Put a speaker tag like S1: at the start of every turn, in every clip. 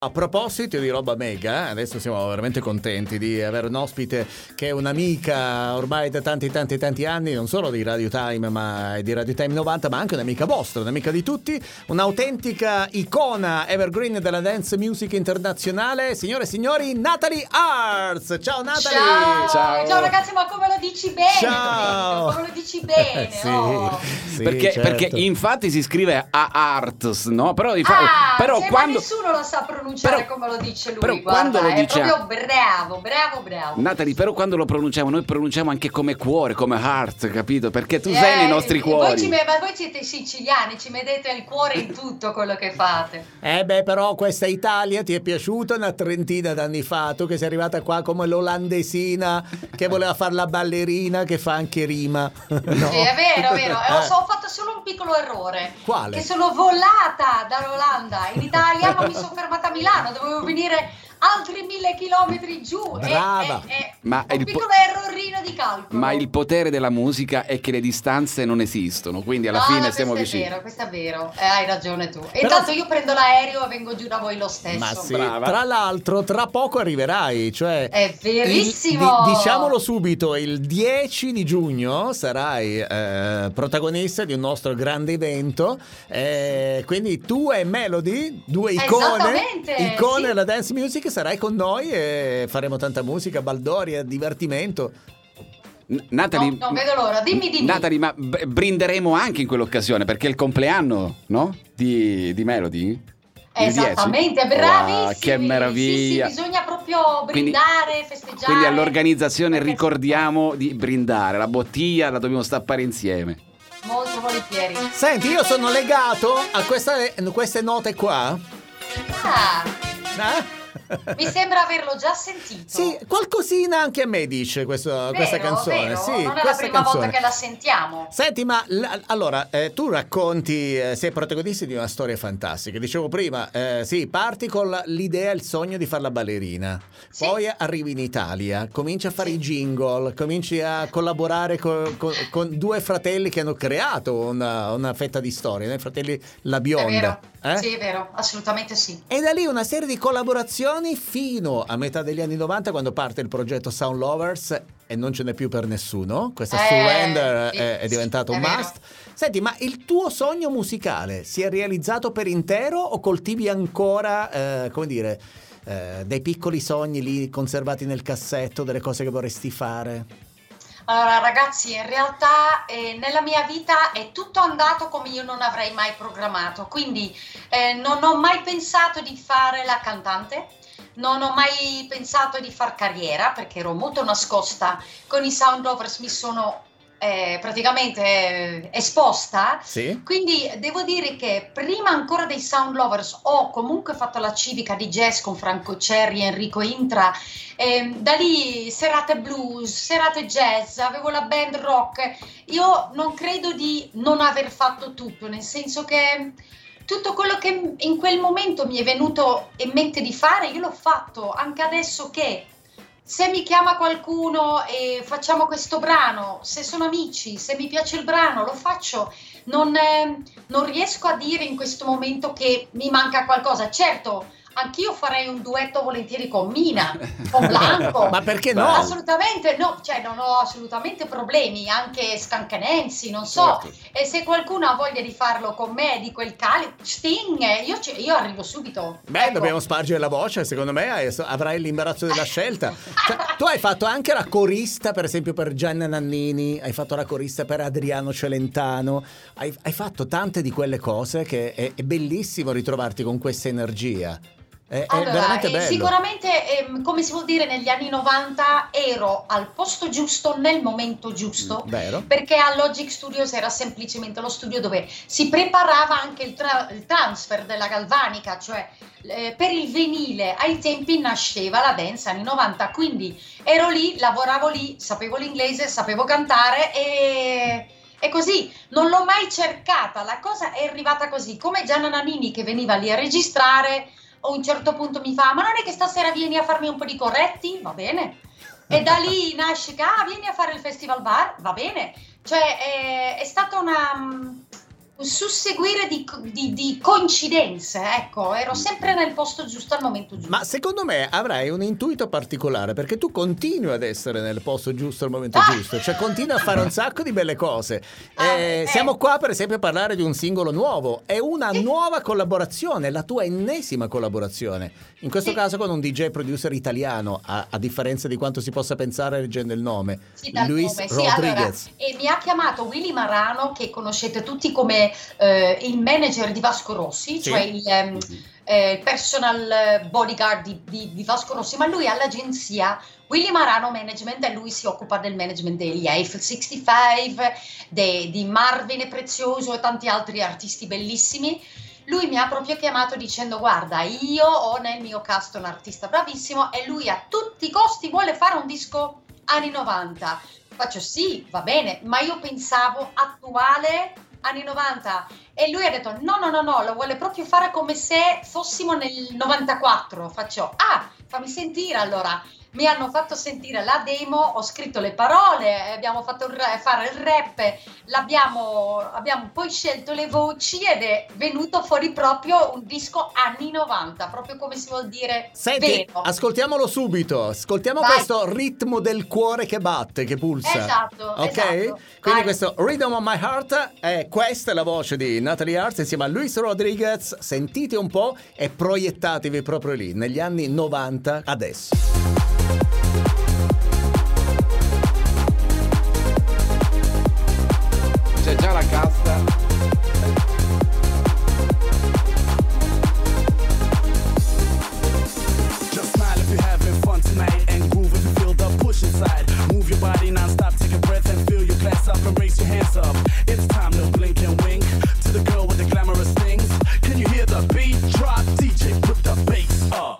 S1: A proposito di roba mega, adesso siamo veramente contenti di avere un ospite che è un'amica ormai da tanti anni, non solo di Radio Time ma di Radio Time 90, ma anche un'amica vostra, un'amica di tutti, un'autentica icona evergreen della dance music internazionale. Signore e signori, Natalie Arts. Ciao Natalie.
S2: Ciao ragazzi, ma come lo dici bene?
S1: Ciao.
S2: Come lo dici bene?
S1: Sì,
S2: oh.
S1: sì,
S3: perché,
S1: certo.
S3: perché infatti si scrive Arts, no? Però
S2: Ma
S3: quando
S2: nessuno lo sa pronunciare come lo dice lui.
S3: però
S2: guarda,
S3: quando lo
S2: è
S3: diciamo,
S2: proprio bravo.
S3: Natalie, però quando lo pronunciamo, noi pronunciamo anche come cuore, come heart, capito? Perché tu sei nei nostri cuori.
S2: Ma voi siete siciliani, ci mettete il cuore in tutto quello che fate.
S1: Però questa Italia ti è piaciuta una trentina d'anni fa, tu che sei arrivata qua come l'olandesina che voleva fare la ballerina che fa anche rima. No?
S2: Sì, è vero. Ho fatto solo un piccolo errore.
S1: Quale?
S2: Che sono volata dall'Olanda in Italia, ma mi sono fermata a Milano, dovevo venire altri 1000 chilometri giù.
S1: Brava.
S3: Ma
S2: un
S3: il
S2: piccolo errorino di calcolo.
S3: Ma il potere della musica è che le distanze non esistono, quindi alla fine siamo vicini.
S2: Questo è vero, hai ragione tu. E intanto io prendo l'aereo e vengo giù da voi lo stesso.
S1: Ma sì,
S3: brava.
S1: tra l'altro tra poco arriverai, cioè
S2: è verissimo.
S1: Diciamolo subito, il 10 di giugno sarai protagonista di un nostro grande evento, quindi tu e Melody, due icone della dance music, sarai con noi e faremo tanta musica, baldoria, divertimento.
S3: Natalie,
S2: non vedo l'ora, dimmi.
S3: Natalie, ma brinderemo anche in quell'occasione perché è il compleanno, no? Di Melody?
S2: Esattamente, bravissimi.
S3: Wow, che meraviglia.
S2: Sì, bisogna proprio brindare, festeggiare.
S3: Quindi all'organizzazione ricordiamo di brindare, la bottiglia la dobbiamo stappare insieme.
S2: Molto volentieri.
S1: Senti, io sono legato a queste note qua.
S2: Mi sembra averlo già sentito.
S1: Sì, qualcosina anche a me dice questa canzone.
S2: Vero?
S1: Sì,
S2: non è la
S1: questa
S2: prima
S1: canzone.
S2: volta che la sentiamo.
S1: Senti, ma allora tu racconti, sei protagonista di una storia fantastica. Dicevo prima, sì, parti con l'idea, il sogno di fare la ballerina.
S2: Sì.
S1: Poi arrivi in Italia, cominci a fare i jingle, cominci a collaborare con due fratelli che hanno creato una fetta di storia, no? I fratelli La Bionda.
S2: È vero. Sì, è vero, assolutamente sì.
S1: E da lì una serie di collaborazioni fino a metà degli anni 90, quando parte il progetto Sound Lovers e non ce n'è più per nessuno. Questa Surrender è diventato un must. Senti, ma il tuo sogno musicale si è realizzato per intero o coltivi ancora, dei piccoli sogni lì conservati nel cassetto, delle cose che vorresti fare?
S2: Allora ragazzi, in realtà nella mia vita è tutto andato come io non avrei mai programmato, quindi non ho mai pensato di fare la cantante, non ho mai pensato di far carriera perché ero molto nascosta, con i Sound Lovers mi sono praticamente esposta,
S1: Sì.
S2: Quindi devo dire che prima ancora dei Sound Lovers ho comunque fatto la civica di jazz con Franco Cerri e Enrico Intra, da lì serate blues, serate jazz, avevo la band rock. Io non credo di non aver fatto tutto, nel senso che tutto quello che in quel momento mi è venuto in mente di fare io l'ho fatto. Anche adesso che se mi chiama qualcuno e facciamo questo brano, se sono amici, se mi piace il brano, lo faccio. Non riesco a dire in questo momento che mi manca qualcosa. Certo, anch'io farei un duetto volentieri con Mina, con Blanco.
S1: Ma perché no?
S2: Assolutamente no, cioè non ho assolutamente problemi, anche Scancanensi, non so.
S1: Certo.
S2: E se qualcuno ha voglia di farlo con me, di quel Sting, io arrivo subito. Ecco.
S1: Dobbiamo spargere la voce, secondo me avrai l'imbarazzo della scelta. Cioè, tu hai fatto anche la corista, per esempio, per Gianna Nannini, hai fatto la corista per Adriano Celentano, hai fatto tante di quelle cose che è bellissimo ritrovarti con questa energia. È veramente bello.
S2: Sicuramente, come si vuol dire, negli anni 90 ero al posto giusto nel momento giusto,
S1: Vero.
S2: perché a Logic Studios era semplicemente lo studio dove si preparava anche il transfer della galvanica, cioè per il vinile ai tempi nasceva la dance anni 90, quindi ero lì, lavoravo lì, sapevo l'inglese, sapevo cantare e così, non l'ho mai cercata, la cosa è arrivata così, come Gianna Nannini che veniva lì a registrare. A un certo punto mi fa: ma non è che stasera vieni a farmi un po' di corretti? Va bene. E da lì nasce che vieni a fare il festival bar? Va bene. Cioè è stata susseguire di coincidenze, ecco, ero sempre nel posto giusto al momento giusto.
S1: Ma secondo me avrai un intuito particolare, perché tu continui ad essere nel posto giusto al momento giusto, cioè continui a fare un sacco di belle cose. Siamo qua per esempio a parlare di un singolo nuovo, è una nuova collaborazione, la tua ennesima collaborazione, in questo caso con un DJ producer italiano, a differenza di quanto si possa pensare leggendo il nome, Luis Rodriguez.
S2: Allora, e mi ha chiamato Willy Marano, che conoscete tutti come il manager di Vasco Rossi, cioè il personal bodyguard di Vasco Rossi, ma lui ha l'agenzia Willy Marano Management e lui si occupa del management degli Eiffel 65, di Marvin e Prezioso e tanti altri artisti bellissimi. Lui mi ha proprio chiamato dicendo: guarda, io ho nel mio cast un artista bravissimo e lui a tutti i costi vuole fare un disco anni 90. Faccio sì, va bene, ma io pensavo attuale anni 90, e lui ha detto no, lo vuole proprio fare come se fossimo nel 94. Faccio fammi sentire. Allora mi hanno fatto sentire la demo, ho scritto le parole, abbiamo fatto fare il rap, abbiamo poi scelto le voci ed è venuto fuori proprio un disco anni 90, proprio come si vuol dire.
S1: Senti,
S2: vero.
S1: Ascoltiamolo subito, ascoltiamo questo ritmo del cuore che batte, che pulsa.
S2: Esatto,
S1: ok?
S2: esatto.
S1: Quindi questo Rhythm of My Heart, questa è la voce di Natalie Arts insieme a Luis Rodriguez. Sentite un po' e proiettatevi proprio lì, negli anni 90 adesso.
S3: C'è già la cassa.
S4: Just smile if you're having fun tonight and groove if you feel the push inside. Move your body non-stop, take a breath and fill your glass up and raise your hands up. It's time to blink and wink to the girl with the glamorous things. Can you hear the beat drop? DJ, put the bass up.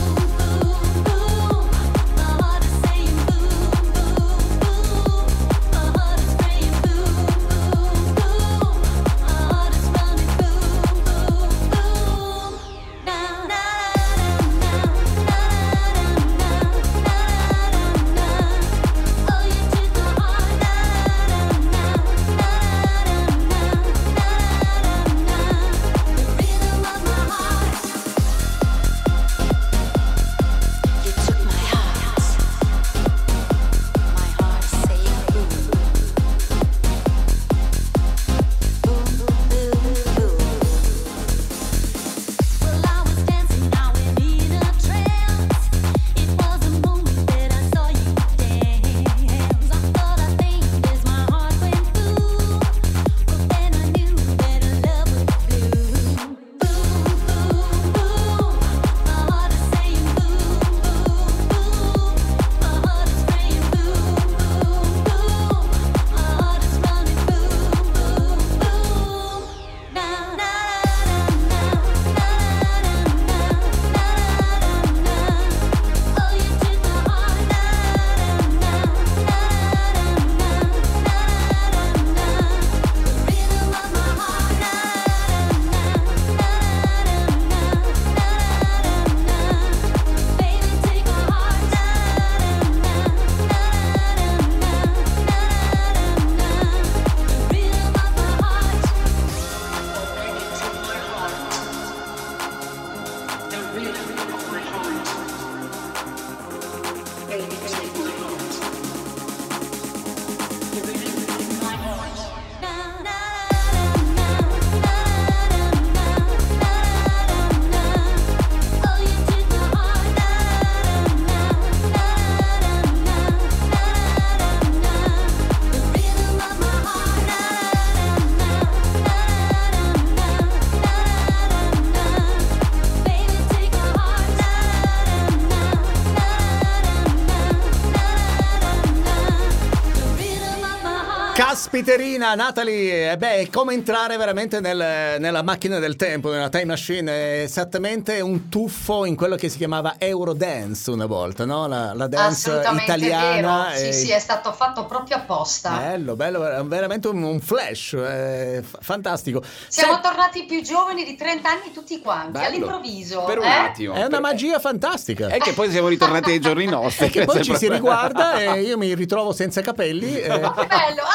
S1: Caspiterina, Natalie, è come entrare veramente nella macchina del tempo, nella time machine, è esattamente un tuffo in quello che si chiamava Eurodance una volta, no? La dance italiana.
S2: Sì, è stato fatto proprio apposta.
S1: Bello, veramente un flash, fantastico.
S2: Siamo tornati più giovani di 30 anni tutti quanti,
S3: bello.
S2: All'improvviso.
S3: Per un attimo.
S1: È una magia fantastica.
S3: E che poi siamo ritornati ai giorni nostri.
S1: E che poi ci si riguarda e io mi ritrovo senza capelli.
S2: Che bello!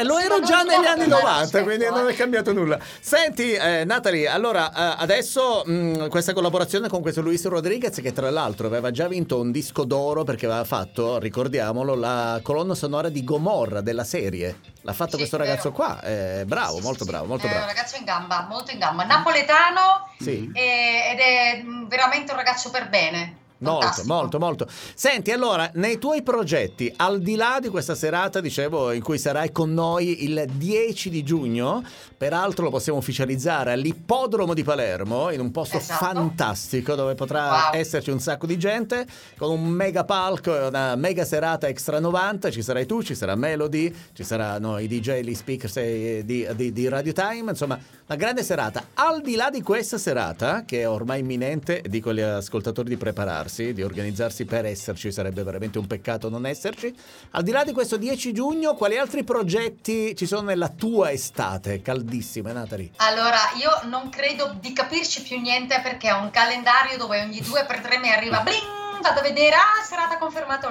S1: E lo ero già negli anni 90, quindi non è cambiato nulla. Senti, Natalie, allora adesso questa collaborazione con questo Luis Rodriguez, che tra l'altro aveva già vinto un disco d'oro perché aveva fatto, ricordiamolo, la colonna sonora di Gomorra della serie. L'ha fatto questo ragazzo qua, bravo, molto bravo, molto bravo.
S2: È un ragazzo in gamba, molto in gamba, napoletano,
S1: sì.
S2: Ed è veramente un ragazzo per bene.
S1: Molto. Senti, allora, nei tuoi progetti, al di là di questa serata, dicevo, in cui sarai con noi il 10 di giugno, peraltro lo possiamo ufficializzare all'Ippodromo di Palermo, in un posto fantastico dove potrà esserci un sacco di gente, con un mega palco e una mega serata extra 90. Ci sarai tu, ci sarà Melody, ci saranno i DJ, gli speakers di Radio Time, insomma, una grande serata. Al di là di questa serata, che è ormai imminente, dico agli ascoltatori di prepararsi, di organizzarsi per esserci, sarebbe veramente un peccato non esserci. Al di là di questo 10 giugno, quali altri progetti ci sono nella tua estate caldissima, Natalie?
S2: Allora, io non credo di capirci più niente, perché ho un calendario dove ogni 2 per 3 mi arriva bling, vado a vedere, serata confermata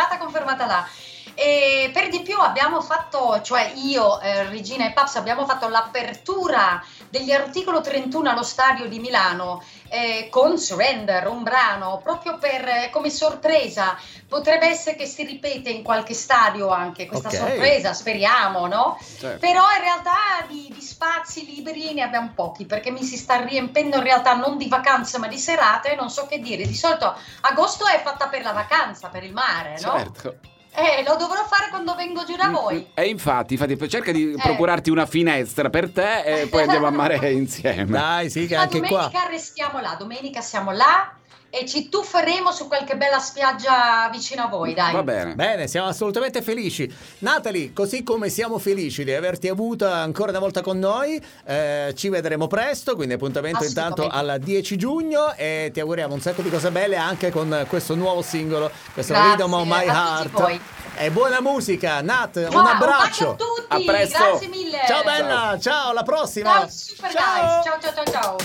S2: là. E per di più abbiamo fatto, cioè io, Regina e Paps, abbiamo fatto l'apertura degli Articolo 31 allo stadio di Milano con Surrender, un brano proprio per come sorpresa. Potrebbe essere che si ripete in qualche stadio anche questa sorpresa, speriamo, no? Certo. Però in realtà di spazi liberi ne abbiamo pochi, perché mi si sta riempendo in realtà non di vacanze ma di serate, non so che dire. Di solito agosto è fatta per la vacanza, per il mare, no?
S3: Certo.
S2: Lo dovrò fare quando vengo giù da voi.
S3: E infatti cerca di procurarti una finestra per te e poi andiamo a mare insieme.
S1: Dai, sì, che anche qua.
S2: Domenica restiamo là, domenica siamo là e ci tufferemo su qualche bella spiaggia vicino a voi, dai.
S3: Va bene.
S1: Bene, siamo assolutamente felici. Natalie, così come siamo felici di averti avuta ancora una volta con noi, ci vedremo presto, quindi appuntamento intanto al 10 giugno e ti auguriamo un sacco di cose belle anche con questo nuovo singolo, questo Rhythm of My Heart. E buona musica, Nat, un abbraccio.
S2: Un bacio a tutti,
S3: a presto.
S2: grazie mille.
S1: Ciao bella, ciao, alla prossima.
S2: Ciao, super guys. Ciao.